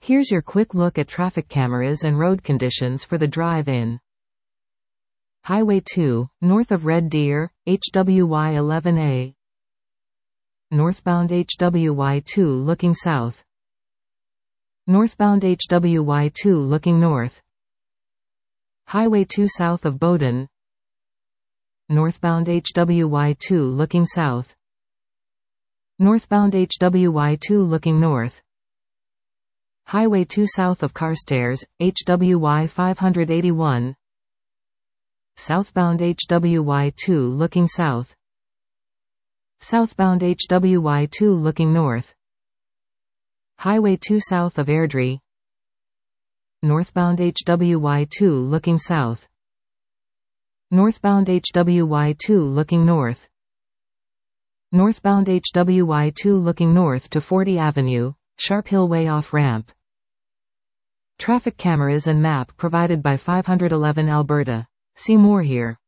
Here's your quick look at traffic cameras and road conditions for the drive in. Highway 2, north of Red Deer, HWY 11A. Northbound HWY 2 looking south. Northbound HWY 2 looking north. Highway 2 south of Bowdoin. Northbound HWY 2 looking south. Northbound HWY 2 looking north. Highway 2 south of Carstairs, HWY 581. Southbound HWY 2 looking south. Southbound HWY 2 looking north. Highway 2 south of Airdrie. Northbound HWY 2 looking south. Northbound HWY 2 looking north. Northbound HWY 2 looking north to 40 Avenue, Sharp Hill Way off-ramp. Traffic cameras and map provided by 511 Alberta. See more here.